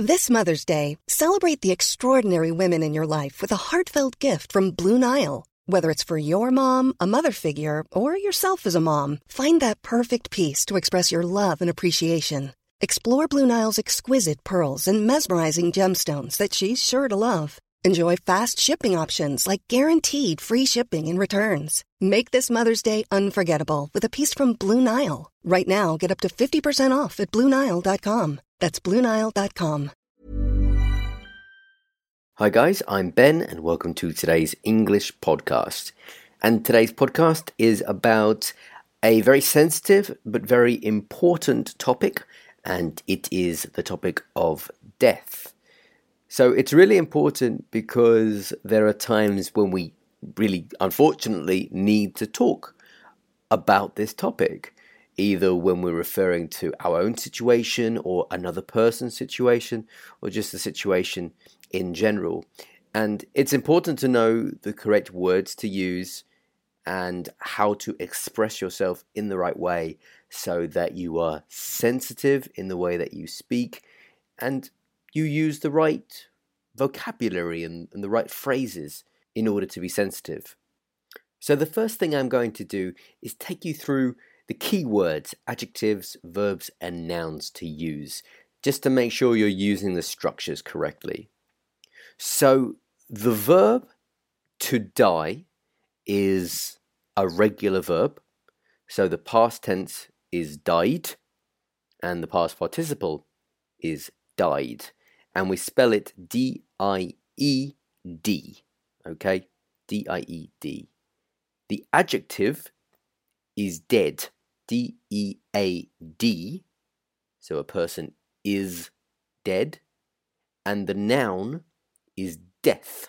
This Mother's Day, celebrate the extraordinary women in your life with a heartfelt gift from Blue Nile. Whether it's for your mom, a mother figure, or yourself as a mom, find that perfect piece to express your love and appreciation. Explore Blue Nile's exquisite pearls and mesmerizing gemstones that she's sure to love. Enjoy fast shipping options like guaranteed free shipping and returns. Make this Mother's Day unforgettable with a piece from Blue Nile. Right now, get up to 50% off at BlueNile.com. That's BlueNile.com. Hi guys, I'm Ben and welcome to today's English podcast. And today's podcast is about a very sensitive but very important topic, and it is the topic of death. So it's really important because there are times when we really, unfortunately, need to talk about this topic, either when we're referring to our own situation or another person's situation or just the situation in general. And it's important to know the correct words to use and how to express yourself in the right way so that you are sensitive in the way that you speak and you use the right vocabulary and the right phrases in order to be sensitive. So the first thing I'm going to do is take you through the key words, adjectives, verbs, and nouns to use, just to make sure you're using the structures correctly. So the verb to die is a regular verb. So the past tense is died and the past participle is died. And we spell it D-I-E-D, okay? D-I-E-D. The adjective is dead, D-E-A-D, so a person is dead. And the noun is death,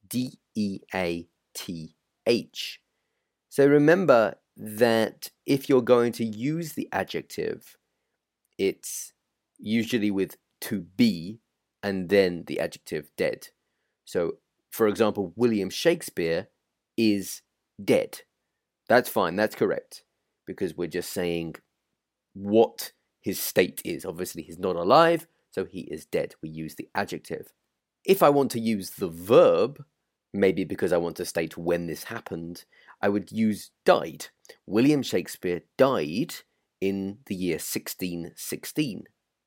D-E-A-T-H. So remember that if you're going to use the adjective, it's usually with to be and then the adjective dead. So, for example, William Shakespeare is dead. That's fine, that's correct, because we're just saying what his state is. Obviously, he's not alive, so he is dead. We use the adjective. If I want to use the verb, maybe because I want to state when this happened, I would use died. William Shakespeare died in the year 1616.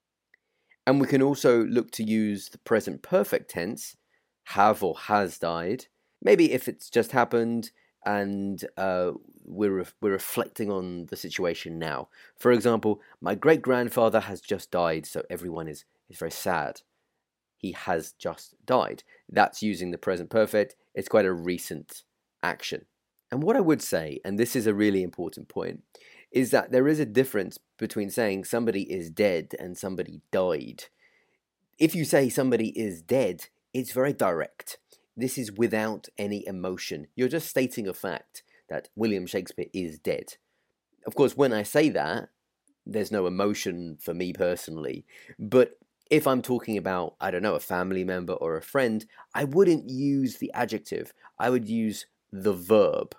And we can also look to use the present perfect tense, have or has died. Maybe if it's just happened and we're reflecting on the situation now. For example, my great-grandfather has just died, so everyone is very sad. He has just died. That's using the present perfect. It's quite a recent action. And what I would say, and this is a really important point, is that there is a difference between saying somebody is dead and somebody died. If you say somebody is dead, it's very direct. This is without any emotion. You're just stating a fact that William Shakespeare is dead. Of course, when I say that, there's no emotion for me personally. But if I'm talking about, I don't know, a family member or a friend, I wouldn't use the adjective. I would use the verb.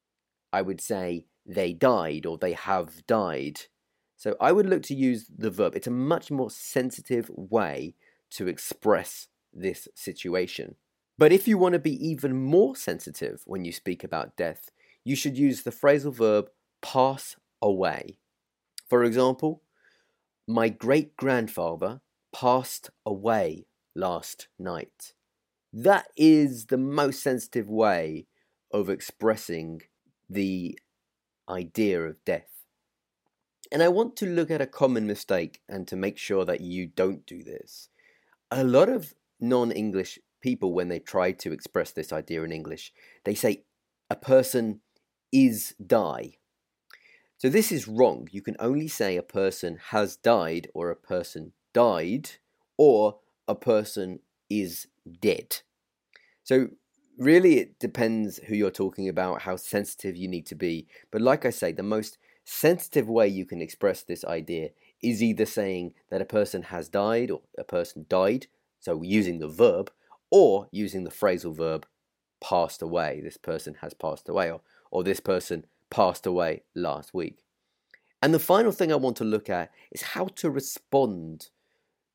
I would say they died or they have died. So I would look to use the verb. It's a much more sensitive way to express this situation. But if you want to be even more sensitive when you speak about death, you should use the phrasal verb pass away. For example, my great-grandfather passed away last night. That is the most sensitive way of expressing the idea of death. And I want to look at a common mistake and to make sure that you don't do this. A lot of non-English people, when they try to express this idea in English, they say a person is die. So this is wrong. You can only say a person has died or a person died or a person is dead. So really it depends who you're talking about, how sensitive you need to be. But like I say, the most sensitive way you can express this idea is either saying that a person has died or a person died, so using the verb, or using the phrasal verb passed away. This person has passed away, or this person passed away last week. And the final thing I want to look at is how to respond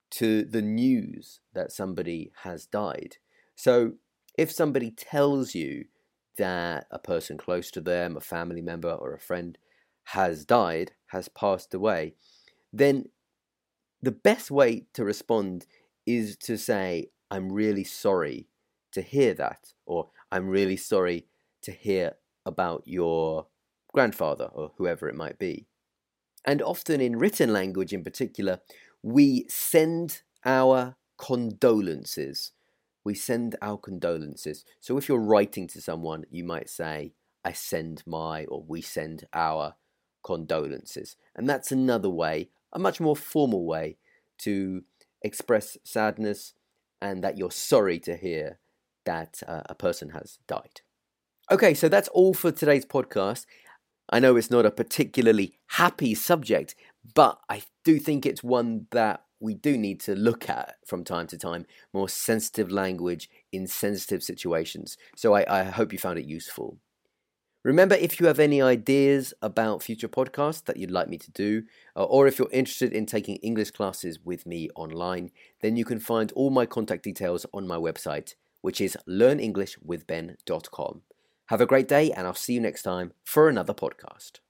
to the news that somebody has died. So if somebody tells you that a person close to them, a family member or a friend, has died, has passed away, then the best way to respond is to say, I'm really sorry to hear that, or I'm really sorry to hear about your grandfather, or whoever it might be. And often in written language in particular, we send our condolences. We send our condolences. So if you're writing to someone, you might say, I send my, or we send our condolences. And that's another way, a much more formal way, to express sadness and that you're sorry to hear that a person has died. Okay, so that's all for today's podcast. I know it's not a particularly happy subject, but I do think it's one that we do need to look at from time to time, more sensitive language in sensitive situations. So I hope you found it useful. Remember, if you have any ideas about future podcasts that you'd like me to do, or if you're interested in taking English classes with me online, then you can find all my contact details on my website, which is learnenglishwithben.com. Have a great day, and I'll see you next time for another podcast.